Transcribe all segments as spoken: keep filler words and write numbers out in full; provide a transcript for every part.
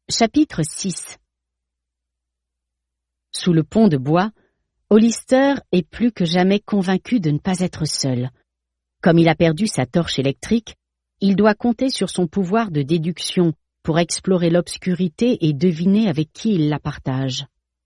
Chapitre six. Sous le pont de bois, Hollister est plus que jamais convaincu de ne pas être seul. Comme il a perdu sa torche électrique, il doit compter sur son pouvoir de déduction pour explorer l'obscurité et deviner avec qui il la partage.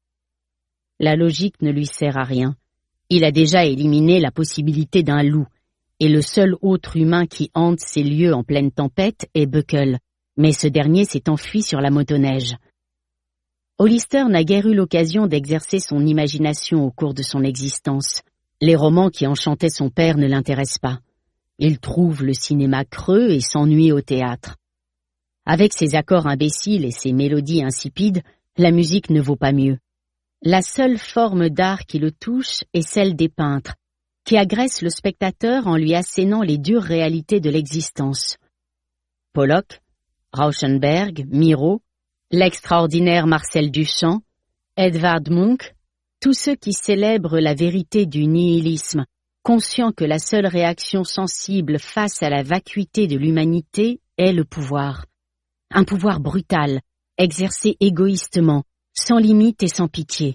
La logique ne lui sert à rien. Il a déjà éliminé la possibilité d'un loup, et le seul autre humain qui hante ces lieux en pleine tempête est Buckle, mais ce dernier s'est enfui sur la motoneige. Hollister n'a guère eu l'occasion d'exercer son imagination au cours de son existence. Les romans qui enchantaient son père ne l'intéressent pas. Il trouve le cinéma creux et s'ennuie au théâtre. Avec ses accords imbéciles et ses mélodies insipides, la musique ne vaut pas mieux. La seule forme d'art qui le touche est celle des peintres, qui agressent le spectateur en lui assénant les dures réalités de l'existence. Pollock, Rauschenberg, Miro, l'extraordinaire Marcel Duchamp, Edvard Munch, tous ceux qui célèbrent la vérité du nihilisme, conscients que la seule réaction sensible face à la vacuité de l'humanité est le pouvoir. Un pouvoir brutal, exercé égoïstement, sans limite et sans pitié.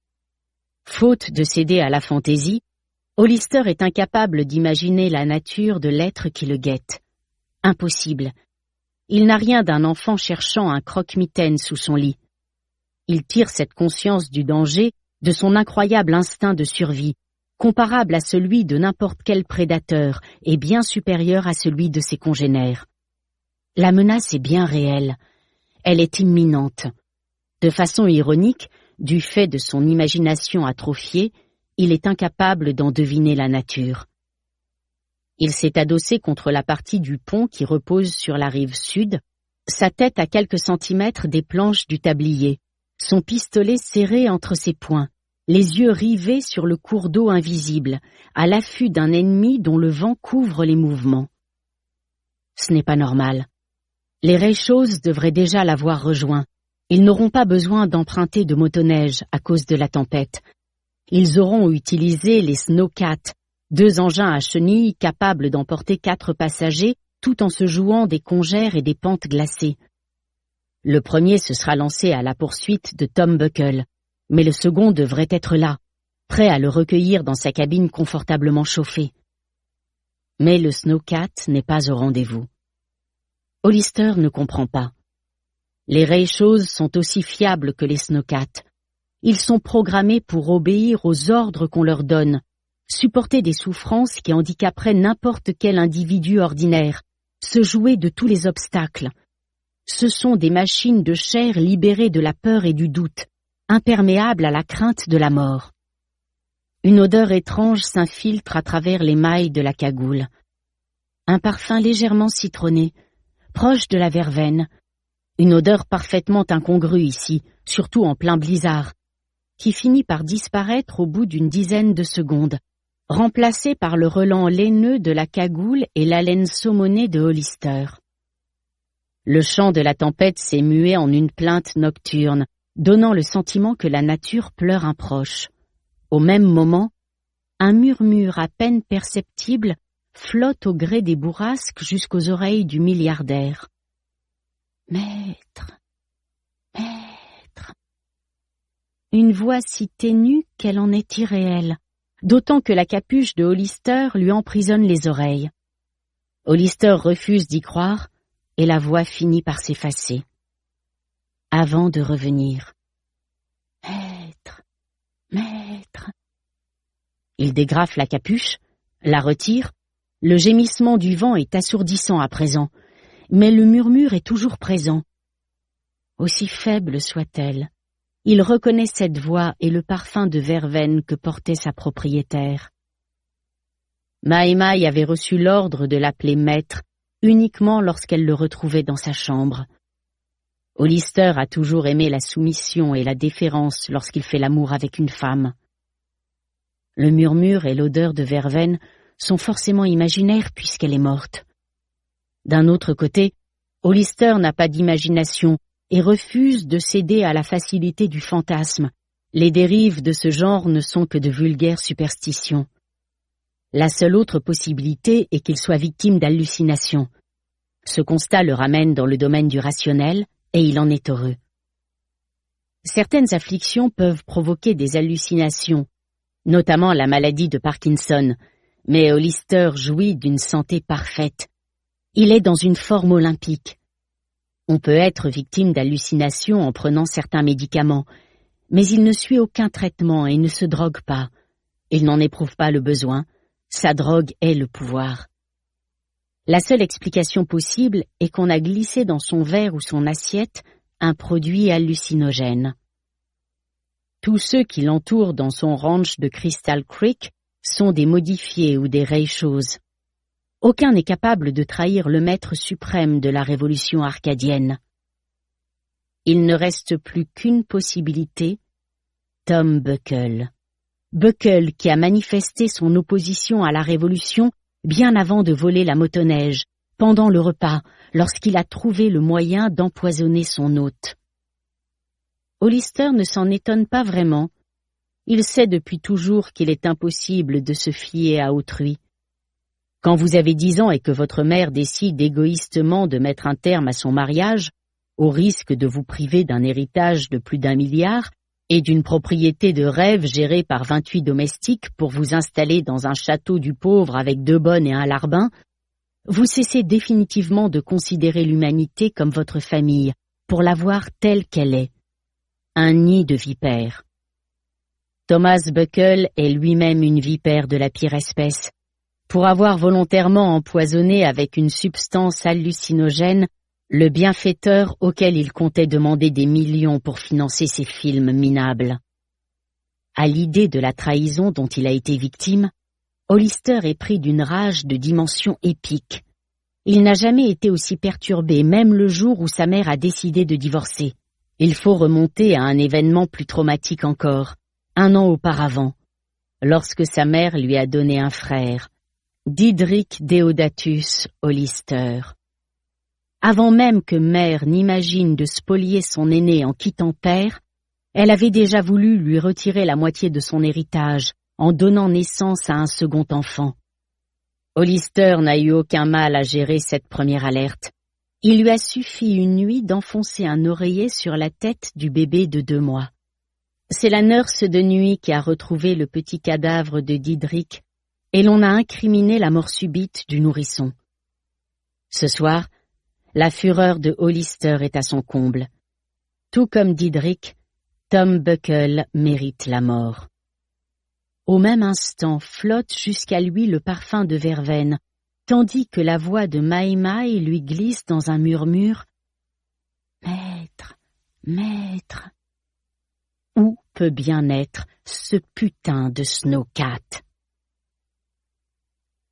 Faute de céder à la fantaisie, Hollister est incapable d'imaginer la nature de l'être qui le guette. Impossible. Il n'a rien d'un enfant cherchant un croque-mitaine sous son lit. Il tire cette conscience du danger de son incroyable instinct de survie, comparable à celui de n'importe quel prédateur et bien supérieur à celui de ses congénères. La menace est bien réelle. Elle est imminente. De façon ironique, du fait de son imagination atrophiée, il est incapable d'en deviner la nature. Il s'est adossé contre la partie du pont qui repose sur la rive sud, sa tête à quelques centimètres des planches du tablier, son pistolet serré entre ses poings, les yeux rivés sur le cours d'eau invisible, à l'affût d'un ennemi dont le vent couvre les mouvements. Ce n'est pas normal. Les Raychauds devraient déjà l'avoir rejoint. Ils n'auront pas besoin d'emprunter de motoneige à cause de la tempête. Ils auront utilisé les Snowcat, deux engins à chenilles capables d'emporter quatre passagers tout en se jouant des congères et des pentes glacées. Le premier se sera lancé à la poursuite de Tom Buckle, mais le second devrait être là, prêt à le recueillir dans sa cabine confortablement chauffée. Mais le Snowcat n'est pas au rendez-vous. Hollister ne comprend pas. Les Raychauds sont aussi fiables que les Snowcat. Ils sont programmés pour obéir aux ordres qu'on leur donne, supporter des souffrances qui handicaperaient n'importe quel individu ordinaire, se jouer de tous les obstacles. Ce sont des machines de chair libérées de la peur et du doute, imperméables à la crainte de la mort. Une odeur étrange s'infiltre à travers les mailles de la cagoule. Un parfum légèrement citronné, proche de la verveine, une odeur parfaitement incongrue ici, surtout en plein blizzard, qui finit par disparaître au bout d'une dizaine de secondes, remplacée par le relent laineux de la cagoule et l'haleine saumonée de Hollister. Le chant de la tempête s'est mué en une plainte nocturne, donnant le sentiment que la nature pleure un proche. Au même moment, un murmure à peine perceptible flotte au gré des bourrasques jusqu'aux oreilles du milliardaire. Maître, maître. Une voix si ténue qu'elle en est irréelle, d'autant que la capuche de Hollister lui emprisonne les oreilles. Hollister refuse d'y croire, et la voix finit par s'effacer. Avant de revenir. Maître, maître. Il dégrafe la capuche, la retire. Le gémissement du vent est assourdissant à présent, mais le murmure est toujours présent. Aussi faible soit-elle, il reconnaît cette voix et le parfum de verveine que portait sa propriétaire. Maïmaï avait reçu l'ordre de l'appeler maître uniquement lorsqu'elle le retrouvait dans sa chambre. Hollister a toujours aimé la soumission et la déférence lorsqu'il fait l'amour avec une femme. Le murmure et l'odeur de verveine sont forcément imaginaires puisqu'elle est morte. D'un autre côté, Hollister n'a pas d'imagination et refuse de céder à la facilité du fantasme. Les dérives de ce genre ne sont que de vulgaires superstitions. La seule autre possibilité est qu'il soit victime d'hallucinations. Ce constat le ramène dans le domaine du rationnel et il en est heureux. Certaines afflictions peuvent provoquer des hallucinations, notamment la maladie de Parkinson, mais Hollister jouit d'une santé parfaite. Il est dans une forme olympique. On peut être victime d'hallucinations en prenant certains médicaments, mais il ne suit aucun traitement et ne se drogue pas. Il n'en éprouve pas le besoin. Sa drogue est le pouvoir. La seule explication possible est qu'on a glissé dans son verre ou son assiette un produit hallucinogène. Tous ceux qui l'entourent dans son ranch de Crystal Creek sont des modifiés ou des raychos. Aucun n'est capable de trahir le maître suprême de la révolution arcadienne. Il ne reste plus qu'une possibilité, Tom Buckle. Buckle qui a manifesté son opposition à la révolution bien avant de voler la motoneige, pendant le repas, lorsqu'il a trouvé le moyen d'empoisonner son hôte. Hollister ne s'en étonne pas vraiment. Il sait depuis toujours qu'il est impossible de se fier à autrui. Quand vous avez dix ans et que votre mère décide égoïstement de mettre un terme à son mariage, au risque de vous priver d'un héritage de plus d'un milliard et d'une propriété de rêve gérée par vingt-huit domestiques pour vous installer dans un château du pauvre avec deux bonnes et un larbin, vous cessez définitivement de considérer l'humanité comme votre famille, pour la voir telle qu'elle est. Un nid de vipères. Thomas Buckle est lui-même une vipère de la pire espèce. Pour avoir volontairement empoisonné avec une substance hallucinogène le bienfaiteur auquel il comptait demander des millions pour financer ses films minables. À l'idée de la trahison dont il a été victime, Hollister est pris d'une rage de dimension épique. Il n'a jamais été aussi perturbé, même le jour où sa mère a décidé de divorcer. Il faut remonter à un événement plus traumatique encore, un an auparavant, lorsque sa mère lui a donné un frère, Didrik Deodatus Hollister. Avant même que mère n'imagine de spolier son aîné en quittant père, elle avait déjà voulu lui retirer la moitié de son héritage en donnant naissance à un second enfant. Hollister n'a eu aucun mal à gérer cette première alerte. Il lui a suffi une nuit d'enfoncer un oreiller sur la tête du bébé de deux mois. C'est la nurse de nuit qui a retrouvé le petit cadavre de Didrik et l'on a incriminé la mort subite du nourrisson. Ce soir, la fureur de Hollister est à son comble. Tout comme Didrik, Tom Buckle mérite la mort. Au même instant flotte jusqu'à lui le parfum de verveine, tandis que la voix de Maïmaï lui glisse dans un murmure « Maître, maître !» Où peut bien être ce putain de Snowcat ?